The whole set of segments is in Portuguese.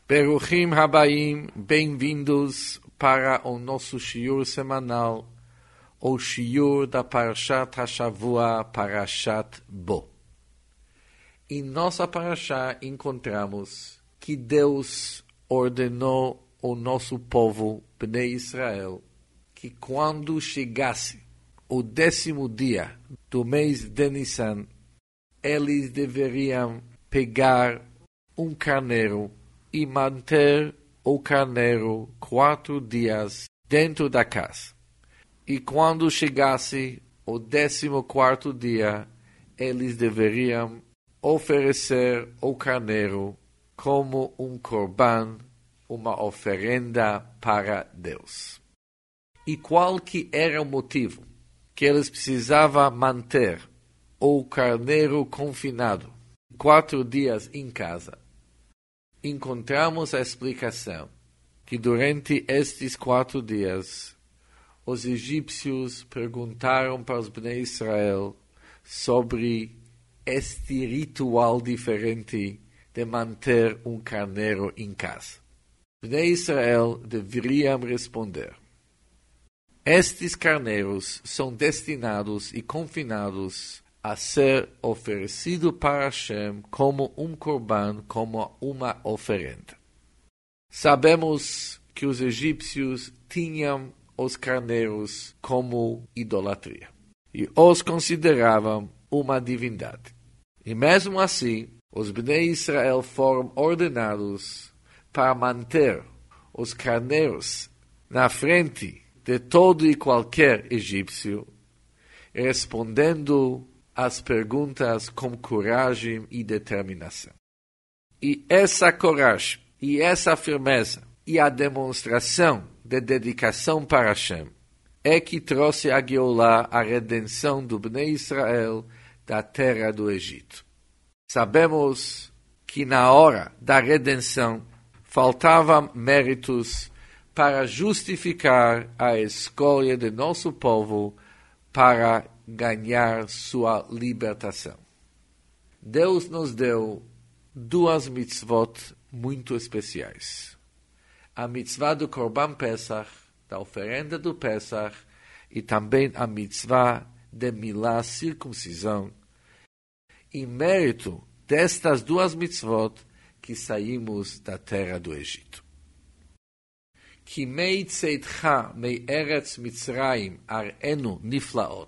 Beruchim Habaim, bem-vindos para o nosso shiur semanal, o shiur da Parashat HaShavua, Parashat Bo. Em nossa Parashá encontramos que Deus ordenou ao nosso povo, Bnei Israel, que quando chegasse o 10º dia do mês de Nissan, eles deveriam pegar um carneiro e manter o carneiro 4 dias dentro da casa. E quando chegasse o 14º dia, eles deveriam oferecer o carneiro como um corban, uma oferenda para Deus. E qual que era o motivo que eles precisavam manter o carneiro confinado 4 dias em casa? Encontramos a explicação que durante estes 4 dias os egípcios perguntaram para os Bnei Israel sobre este ritual diferente de manter um carneiro em casa. Bnei Israel deveriam responder: estes carneiros são destinados e confinados a ser oferecido para Hashem como um corban, como uma oferenda. Sabemos que os egípcios tinham os carneiros como idolatria e os consideravam uma divindade. E mesmo assim, os Bnei Israel foram ordenados para manter os carneiros na frente de todo e qualquer egípcio, respondendo às perguntas com coragem e determinação. E essa coragem, e essa firmeza, e a demonstração de dedicação para Hashem, é que trouxe a Geulá, a redenção do Bnei Israel da terra do Egito. Sabemos que na hora da redenção faltavam méritos para justificar a escolha de nosso povo para ganhar sua libertação. Deus nos deu 2 mitzvot muito especiais. A mitzvah do Korban Pesach, da oferenda do Pesach, e também a mitzvah de Milá, circuncisão. Em mérito destas 2 mitzvot que saímos da terra do Egito. Ki mei tzeitcha mei eretz Mitzrayim ar'enu niflaot.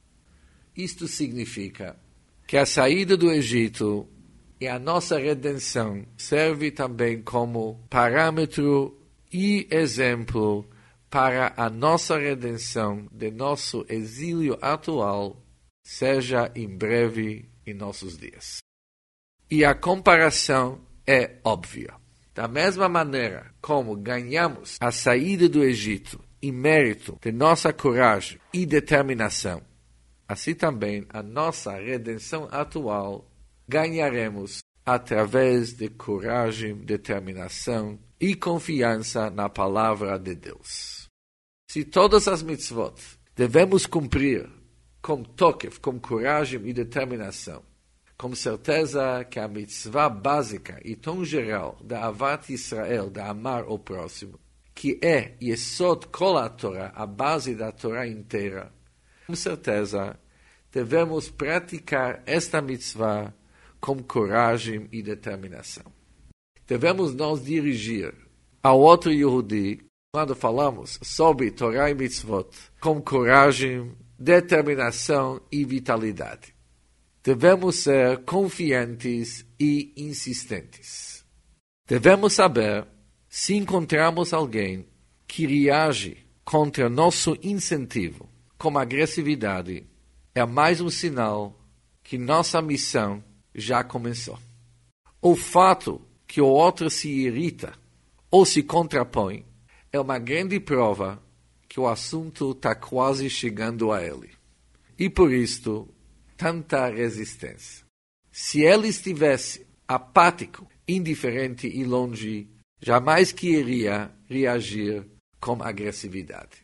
Isto significa que a saída do Egito e a nossa redenção serve também como parâmetro e exemplo para a nossa redenção de nosso exílio atual, seja em breve em nossos dias. E a comparação é óbvia. Da mesma maneira como ganhamos a saída do Egito em mérito de nossa coragem e determinação, assim também a nossa redenção atual ganharemos através de coragem, determinação e confiança na palavra de Deus. Se todas as mitzvot devemos cumprir com tokef, com coragem e determinação, com certeza que a mitzvah básica e tão geral da Avat Israel, da amar o próximo, que é Yesod Kol HaTorah, a base da Torá inteira, com certeza devemos praticar esta mitzvah com coragem e determinação. Devemos nos dirigir ao outro Yehudi quando falamos sobre Torá e mitzvot com coragem, determinação e vitalidade. Devemos ser confiantes e insistentes. Devemos saber se encontramos alguém que reage contra nosso incentivo com agressividade, é mais um sinal que nossa missão já começou. O fato que o outro se irrita ou se contrapõe é uma grande prova que o assunto está quase chegando a ele. E por isto, tanta resistência. Se ele estivesse apático, indiferente e longe, jamais queria reagir com agressividade.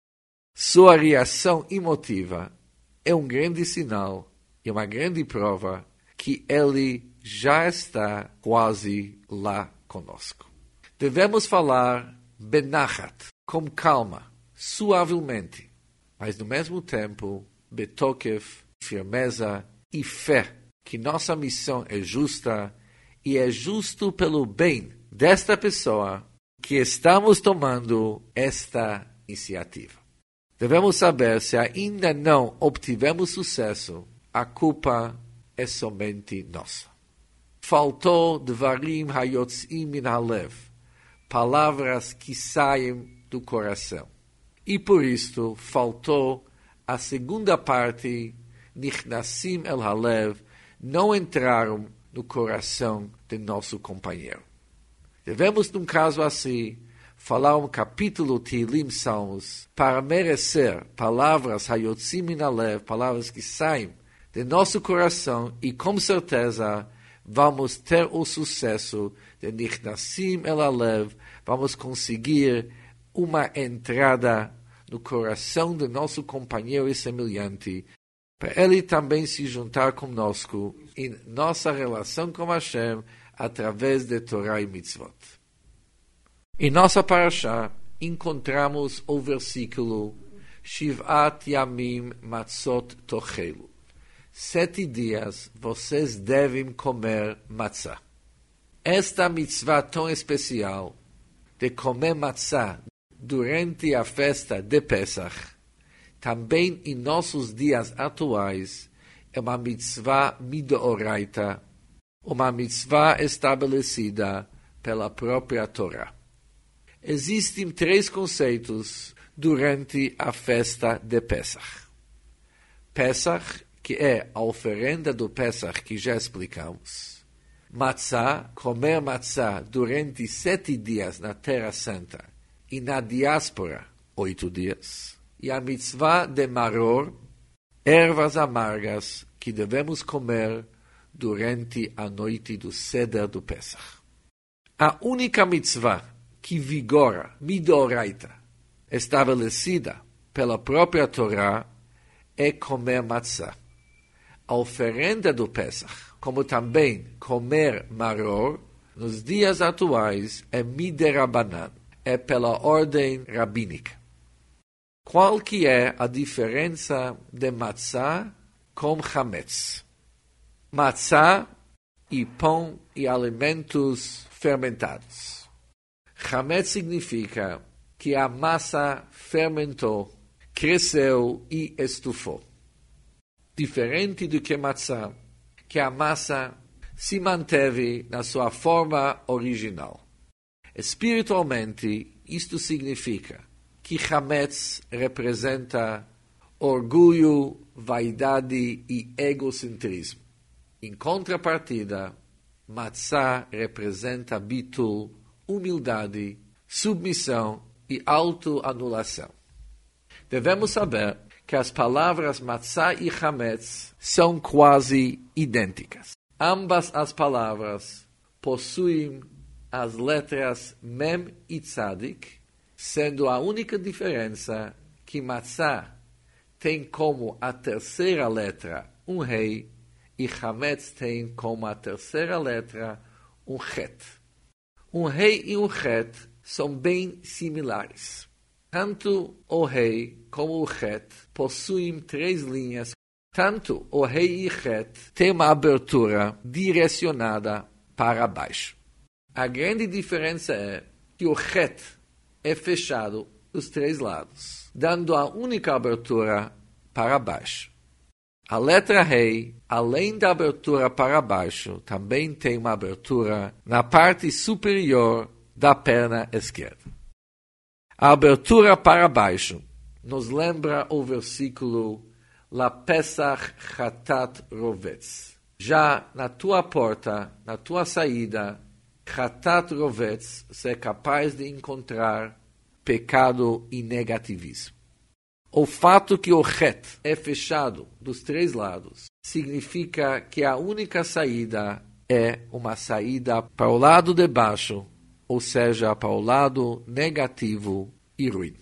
Sua reação emotiva é um grande sinal e uma grande prova que ele já está quase lá conosco. Devemos falar benachat, com calma, suavemente, mas no mesmo tempo, betokef, firmeza e fé, que nossa missão é justa e é justo pelo bem desta pessoa que estamos tomando esta iniciativa. Devemos saber, se ainda não obtivemos sucesso, a culpa é somente nossa. Faltou dvarim hayotzim min halev, palavras que saem do coração. E por isto faltou a segunda parte, nichnasim el halev, não entraram no coração de nosso companheiro. Devemos, num caso assim, falar um capítulo Tehillim Salmos para merecer palavras hayotzim min halev, palavras que saem de nosso coração, e com certeza vamos ter o sucesso de nichnasim el halev, vamos conseguir uma entrada no coração de nosso companheiro e semelhante, para ele também se juntar conosco em nossa relação com Hashem através de Torá e Mitzvot. Em nossa parashá encontramos o versículo Shiv'at Yamim Matzot Tochelu. 7 dias vocês devem comer matzah. Esta mitzvah tão especial de comer matzah durante a festa de Pesach, também em nossos dias atuais, é uma mitzvah midoraita, uma mitzvah estabelecida pela própria Torá. Existem 3 conceitos durante a festa de Pesach. Pesach, que é a oferenda do Pesach que já explicamos. Matzah, comer matzah durante 7 dias na Terra Santa e na diáspora 8 dias. E a mitzvah de maror, ervas amargas que devemos comer durante a noite do Seder do Pesach. A única mitzvah que vigora, midoraita, estabelecida pela própria Torá, é comer matzah. A oferenda do Pesach, como também comer maror, nos dias atuais é miderabanan, é pela ordem rabínica. Qual que é a diferença de matzah com chametz? Matzah e pão e alimentos fermentados. Chametz significa que a massa fermentou, cresceu e estufou. Diferente do que matzah, que a massa se manteve na sua forma original. Espiritualmente, isto significa que chametz representa orgulho, vaidade e egocentrismo. Em contrapartida, matzah representa bitul, humildade, submissão e autoanulação. Devemos saber que as palavras matzah e chametz são quase idênticas. Ambas as palavras possuem as letras mem e tzadik, sendo a única diferença que matzah tem como a terceira letra um rei e chametz tem como a terceira letra um chet. Um rei e um chet são bem similares. Tanto o rei como o chet possuem 3 linhas. Tanto o rei e chet têm uma abertura direcionada para baixo. A grande diferença é que o chet é fechado dos 3 lados, dando a única abertura para baixo. A letra rei, além da abertura para baixo, também tem uma abertura na parte superior da perna esquerda. A abertura para baixo nos lembra o versículo La Pesach Chatat Rovetz. Já na tua porta, na tua saída, Chatat Rovetz, você é capaz de encontrar pecado e negativismo. O fato que o chet é fechado dos 3 lados significa que a única saída é uma saída para o lado de baixo, ou seja, para o lado negativo e ruim.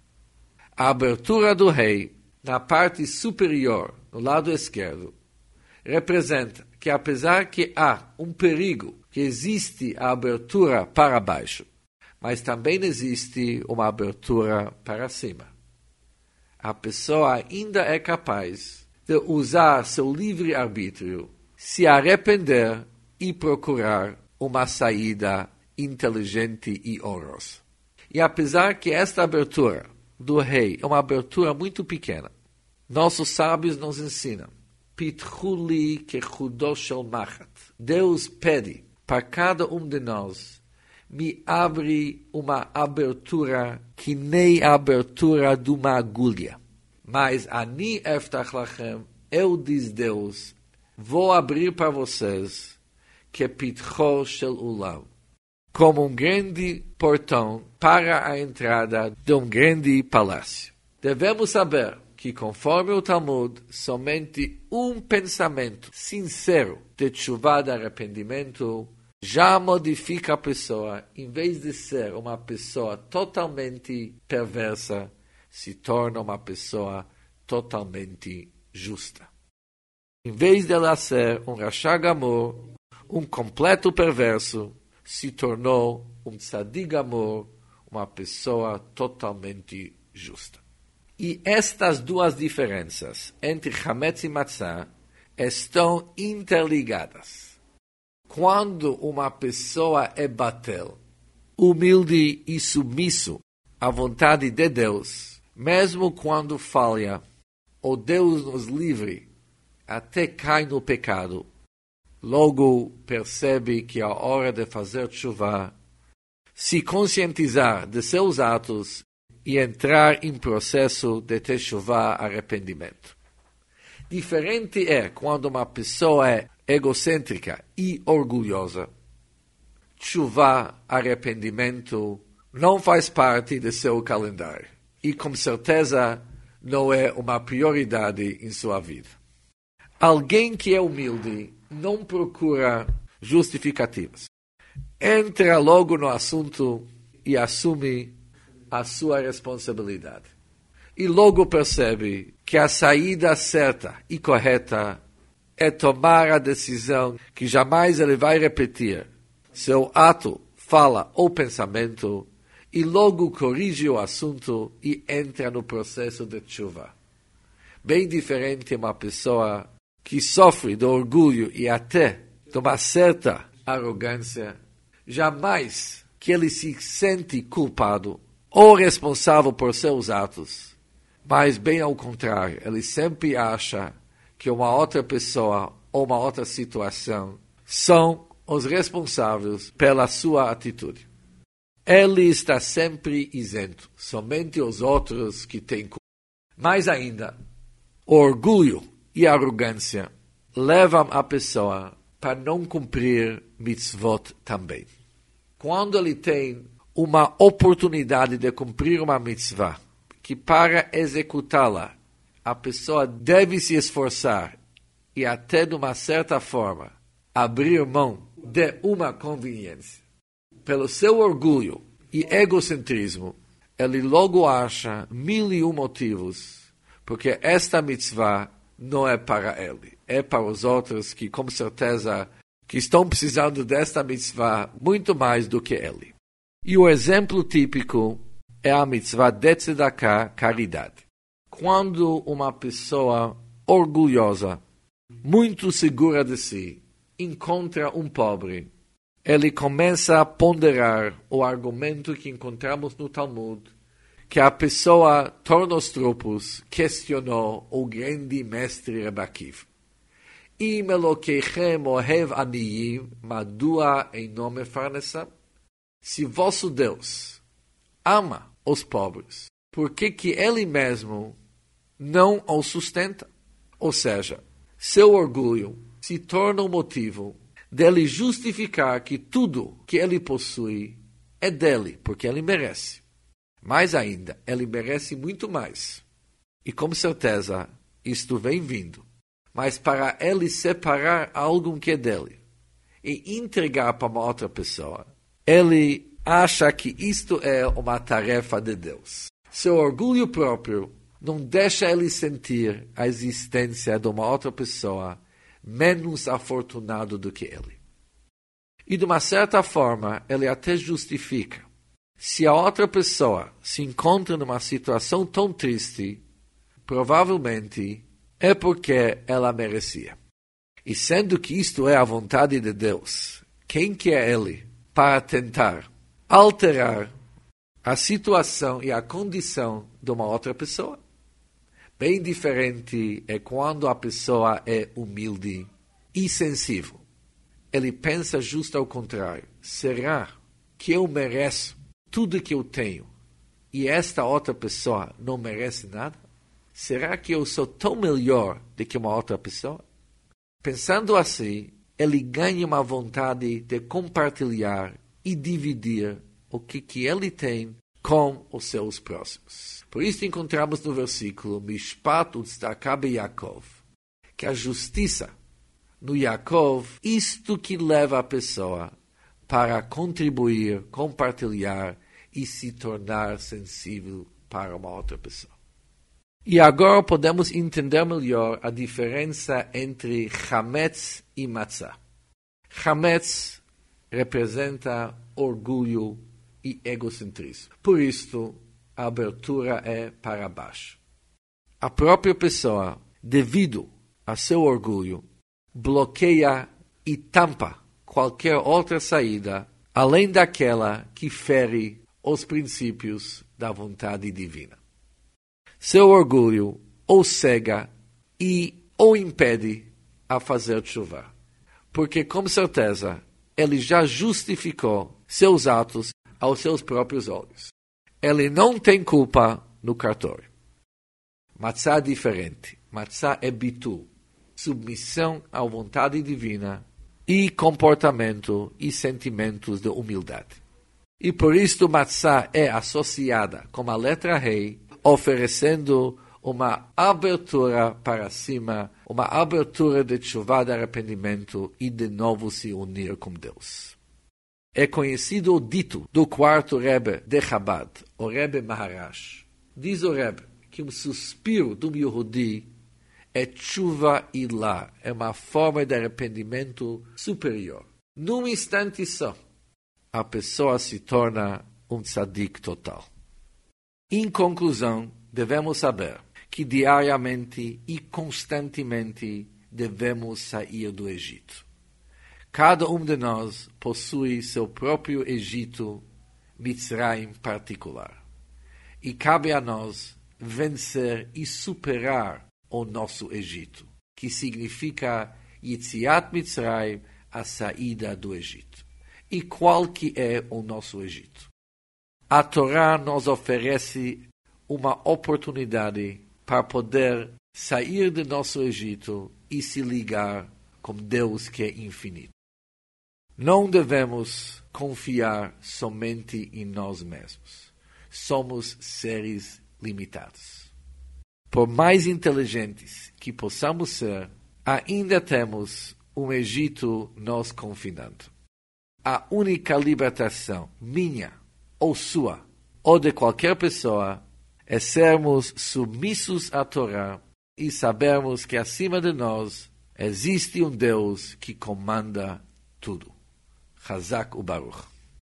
A abertura do rei, na parte superior, no lado esquerdo, representa que apesar que há um perigo, que existe a abertura para baixo, mas também existe uma abertura para cima. A pessoa ainda é capaz de usar seu livre-arbítrio, se arrepender e procurar uma saída inteligente e honrosa. E apesar que esta abertura do rei é uma abertura muito pequena, nossos sábios nos ensinam, Pitchuli kechudosh shel machat. Deus pede para cada de nós, me abre uma abertura que nem a abertura de uma agulha. Mas ani eftach lachem, eu diz Deus, vou abrir para vocês que pitcho shel ulam, como um grande portão para a entrada de um grande palácio. Devemos saber que, conforme o Talmud, somente um pensamento sincero de tshuva, de arrependimento, já modifica a pessoa, em vez de ser uma pessoa totalmente perversa, se torna uma pessoa totalmente justa. Em vez de ela ser um Rasha Gamor, um completo perverso, se tornou um Tzadik Gamor, uma pessoa totalmente justa. E estas duas diferenças entre Hametz e Matzah estão interligadas. Quando uma pessoa é batel, humilde e submisso à vontade de Deus, mesmo quando falha, ou Deus nos livre, até cai no pecado, logo percebe que é a hora de fazer tshuva, se conscientizar de seus atos e entrar em processo de teshuvah, arrependimento. Diferente é quando uma pessoa é egocêntrica e orgulhosa. Teshuvah, arrependimento, não faz parte de seu calendário e com certeza não é uma prioridade em sua vida. Alguém que é humilde não procura justificativas. Entra logo no assunto e assume a sua responsabilidade. E logo percebe que a saída certa e correta é tomar a decisão que jamais ele vai repetir seu ato, fala ou pensamento, e logo corrige o assunto e entra no processo de tshuva. Bem diferente uma pessoa que sofre do orgulho e até de uma certa arrogância, jamais que ele se sente culpado ou responsável por seus atos, mas bem ao contrário, ele sempre acha que uma outra pessoa ou uma outra situação são os responsáveis pela sua atitude. Ele está sempre isento, somente os outros que têm culpa. Mais ainda, o orgulho e a arrogância levam a pessoa para não cumprir mitzvot também. Quando ele tem uma oportunidade de cumprir uma mitzvah, que para executá-la, a pessoa deve se esforçar e até de uma certa forma abrir mão de uma conveniência. Pelo seu orgulho e egocentrismo, ele logo acha 1001 motivos, porque esta mitzvah não é para ele, é para os outros que com certeza que estão precisando desta mitzvah muito mais do que ele. E o exemplo típico é a mitzvah de tzedakah, caridade. Quando uma pessoa orgulhosa, muito segura de si, encontra um pobre, ele começa a ponderar o argumento que encontramos no Talmud, que a pessoa torna os trupos, questionou o grande mestre Rebbe Akiva. Im Elokeichem ohev aniyim, madua eino mefarnesam? Se vosso Deus ama os pobres, por que ele mesmo não os sustenta? Ou seja, seu orgulho se torna o motivo dele justificar que tudo que ele possui é dele, porque ele merece. Mais ainda, ele merece muito mais. E com certeza, isto vem vindo. Mas para ele separar algo que é dele e entregar para uma outra pessoa, ele acha que isto é uma tarefa de Deus. Seu orgulho próprio não deixa ele sentir a existência de uma outra pessoa menos afortunado do que ele. E de uma certa forma, ele até justifica Se a outra pessoa se encontra numa situação tão triste, provavelmente é porque ela merecia. E sendo que isto é a vontade de Deus, quem que é Ele para tentar alterar a situação e a condição de uma outra pessoa? Bem diferente é quando a pessoa é humilde e sensível. Ele pensa justo ao contrário. Será que eu mereço tudo que eu tenho e esta outra pessoa não merece nada? Será que eu sou tão melhor do que uma outra pessoa? Pensando assim, ele ganha uma vontade de compartilhar e dividir o que ele tem com os seus próximos. Por isso encontramos no versículo Mishpat utzedakah beYaakov, que a justiça no Yaakov, isto que leva a pessoa para contribuir, compartilhar e se tornar sensível para uma outra pessoa. E agora podemos entender melhor a diferença entre Hametz e Matzah. Hametz representa orgulho e egocentrismo. Por isso, a abertura é para baixo. A própria pessoa, devido a seu orgulho, bloqueia e tampa qualquer outra saída, além daquela que fere os princípios da vontade divina. Seu orgulho o cega e o impede a fazer chuva, porque com certeza ele já justificou seus atos aos seus próprios olhos. Ele não tem culpa no cartório. Matzah é diferente. Matzah é bitul, submissão à vontade divina e comportamento e sentimentos de humildade. E por isso Matzah é associada com a letra Rei, oferecendo uma abertura para cima, uma abertura de chuva de arrependimento e de novo se unir com Deus. É conhecido o dito do quarto Rebbe de Chabad, o Rebbe Maharash. Diz o Rebbe que um suspiro do Yehudi é tshuva ilá, é uma forma de arrependimento superior. Num instante só, a pessoa se torna um tzadik total. Em conclusão, devemos saber que diariamente e constantemente devemos sair do Egito. Cada um de nós possui seu próprio Egito, Mitzrayim particular. E cabe a nós vencer e superar o nosso Egito, que significa Yetziat Mitzrayim, a saída do Egito. E qual que é o nosso Egito? A Torá nos oferece uma oportunidade para poder sair do nosso Egito e se ligar com Deus que é infinito. Não devemos confiar somente em nós mesmos. Somos seres limitados. Por mais inteligentes que possamos ser, ainda temos um Egito nos confinando. A única libertação, minha ou sua, ou de qualquer pessoa, é sermos submissos à Torá e sabermos que acima de nós existe um Deus que comanda tudo. Chazak u'Baruch.